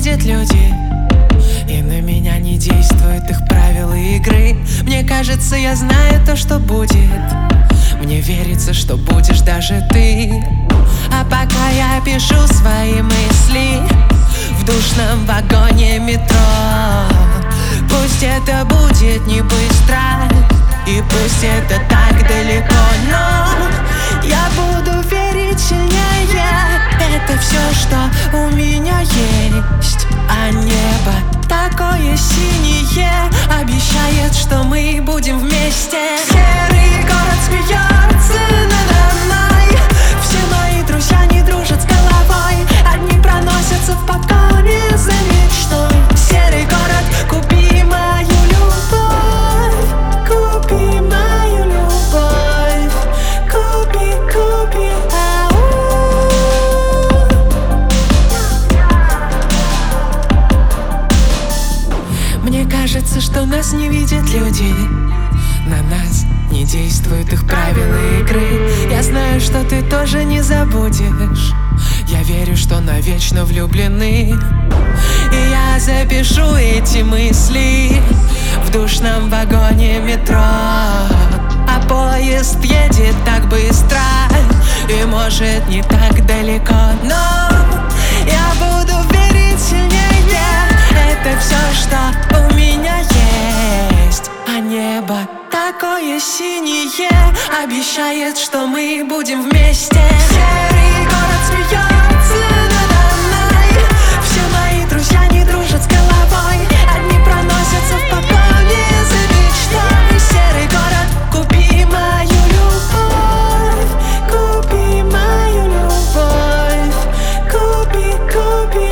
видят люди, и на меня не действуют их правила игры. Мне кажется, я знаю то, что будет. Мне верится, что будешь даже ты. А пока я пишу свои мысли в душном вагоне метро, пусть это будет не быстро, и пусть это так далеко, но я буду верить сильнее. Это все, что у меня есть. А небо такое синее обещает, что мы будем вместе. Серый город смеется надо мной. Все мои друзья не дружат с головой. Одни проносятся в погоне за мечтой. Серый город, купи мою любовь, купи мою любовь, купи, купи. Мне кажется, что нас не видят люди, на нас не действуют их правила игры. Я знаю, что ты тоже не забудешь. Я верю, что навечно влюблены. И я запишу эти мысли в душном вагоне метро. А поезд едет так быстро и может не так далеко, но я буду верить сильнее. Это все, что у меня есть. А небо такое синее обещает, что мы будем вместе. Серый город смеется надо мной. Все мои друзья не дружат с головой. Одни проносятся в погоне за мечтой. Серый город, купи мою любовь, купи мою любовь, купи, купи.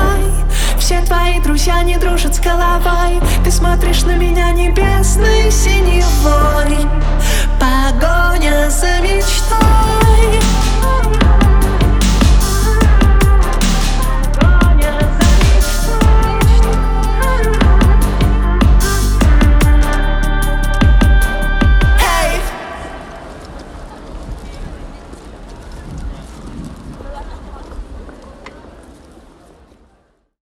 Все твои друзья не дружат с головой. Ты смотришь на меня небесный.